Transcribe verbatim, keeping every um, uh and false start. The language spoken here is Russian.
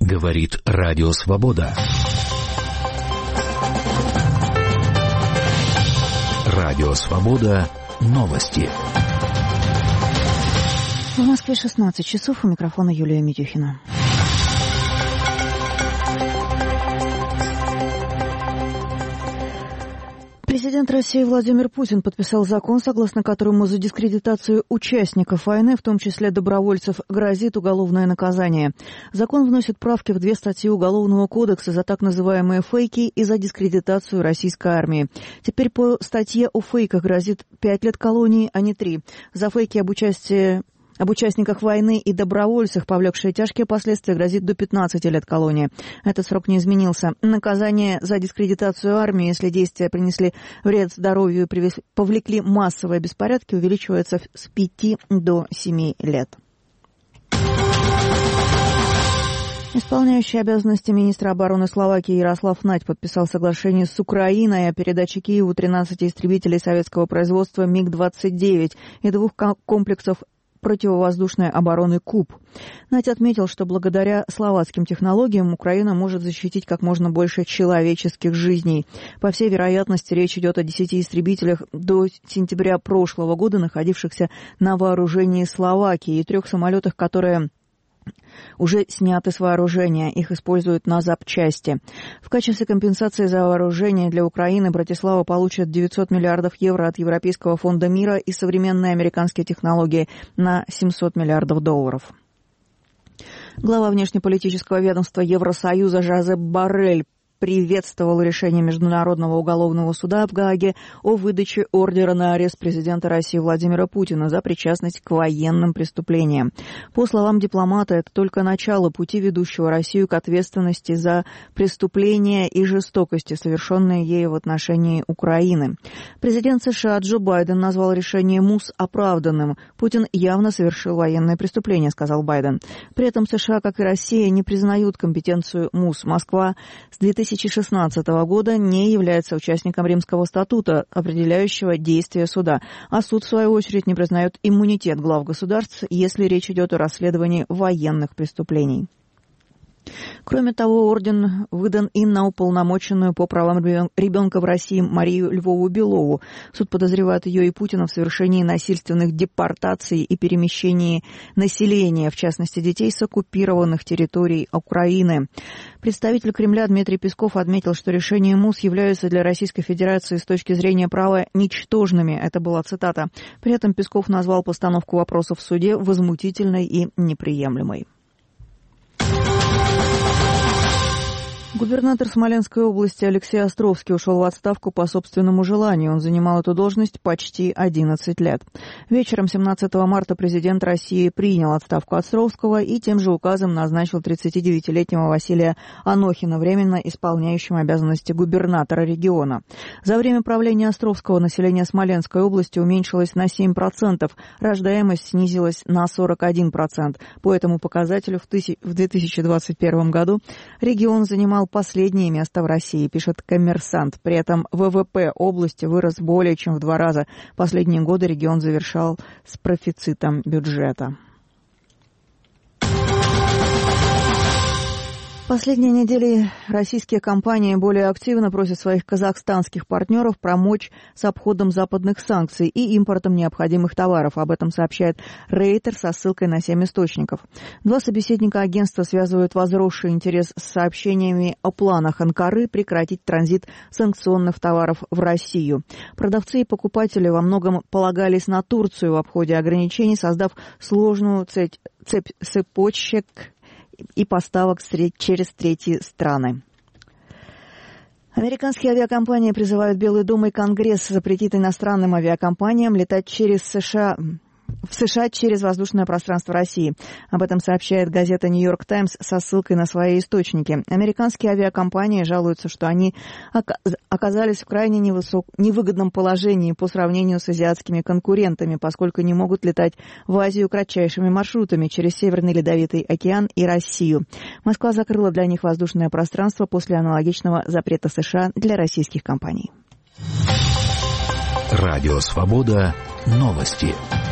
Говорит Радио Свобода. Радио Свобода. Новости. В Москве шестнадцать часов. У микрофона Юлия Митюхина. Президент России Владимир Путин подписал закон, согласно которому за дискредитацию участников войны, в том числе добровольцев, грозит уголовное наказание. Закон вносит правки в две статьи Уголовного кодекса за так называемые фейки и за дискредитацию российской армии. Теперь по статье о фейках грозит пять лет колонии, а не три. За фейки об участии... Об участниках войны и добровольцах, повлекшие тяжкие последствия, грозит до пятнадцати лет колонии. Этот срок не изменился. Наказание за дискредитацию армии, если действия принесли вред здоровью и повлекли массовые беспорядки, увеличивается с пяти до семи лет. Исполняющий обязанности министра обороны Словакии Ярослав Нать подписал соглашение с Украиной о передаче Киеву тринадцати истребителей советского производства миг двадцать девять и двух комплексов противовоздушной обороны «Куб». Нать отметил, что благодаря словацким технологиям Украина может защитить как можно больше человеческих жизней. По всей вероятности, речь идет о десяти истребителях до сентября прошлого года, находившихся на вооружении Словакии, и трех самолетах, которые уже сняты с вооружения. Их используют на запчасти. В качестве компенсации за вооружение для Украины Братислава получит девятьсот миллиардов евро от Европейского фонда мира и современные американские технологии на семьсот миллиардов долларов. Глава внешнеполитического ведомства Евросоюза Жозеп Боррель приветствовал решение Международного уголовного суда в Гааге о выдаче ордера на арест президента России Владимира Путина за причастность к военным преступлениям. По словам дипломата, это только начало пути, ведущего Россию к ответственности за преступления и жестокости, совершенные ею в отношении Украины. Президент США Джо Байден назвал решение МУС оправданным. Путин явно совершил военное преступление, сказал Байден. При этом США, как и Россия, не признают компетенцию МУС. Москва с две тысячи шестнадцатого года не является участником Римского статута, определяющего действия суда, а суд, в свою очередь, не признает иммунитет глав государств, если речь идет о расследовании военных преступлений. Кроме того, орден выдан и на уполномоченную по правам ребенка в России Марию Львову-Белову. Суд подозревает ее и Путина в совершении насильственных депортаций и перемещении населения, в частности детей с оккупированных территорий Украины. Представитель Кремля Дмитрий Песков отметил, что решения МУС являются для Российской Федерации с точки зрения права ничтожными. Это была цитата. При этом Песков назвал постановку вопросов в суде возмутительной и неприемлемой. Губернатор Смоленской области Алексей Островский ушел в отставку по собственному желанию. Он занимал эту должность почти одиннадцать лет. Вечером семнадцатого марта президент России принял отставку Островского и тем же указом назначил тридцатидевятилетнего Василия Анохина временно исполняющим обязанности губернатора региона. За время правления Островского население Смоленской области уменьшилось на семь процентов, рождаемость снизилась на сорок один процент. По этому показателю в две тысячи двадцать первом году регион занимал последнее место в России, пишет «Коммерсант». При этом ВВП области вырос более чем в два раза. Последние годы регион завершал с профицитом бюджета. В последние недели российские компании более активно просят своих казахстанских партнеров помочь с обходом западных санкций и импортом необходимых товаров. Об этом сообщает Рейтер со ссылкой на семь источников. Два собеседника агентства связывают возросший интерес с сообщениями о планах Анкары прекратить транзит санкционных товаров в Россию. Продавцы и покупатели во многом полагались на Турцию в обходе ограничений, создав сложную цепь, цепь цепочек и поставок через третьи страны. Американские авиакомпании призывают Белый дом и Конгресс запретить иностранным авиакомпаниям летать через США... в США через воздушное пространство России. Об этом сообщает газета «Нью-Йорк Таймс» со ссылкой на свои источники. Американские авиакомпании жалуются, что они оказались в крайне невысок... невыгодном положении по сравнению с азиатскими конкурентами, поскольку не могут летать в Азию кратчайшими маршрутами через Северный Ледовитый океан и Россию. Москва закрыла для них воздушное пространство после аналогичного запрета США для российских компаний. Радио «Свобода». Новости.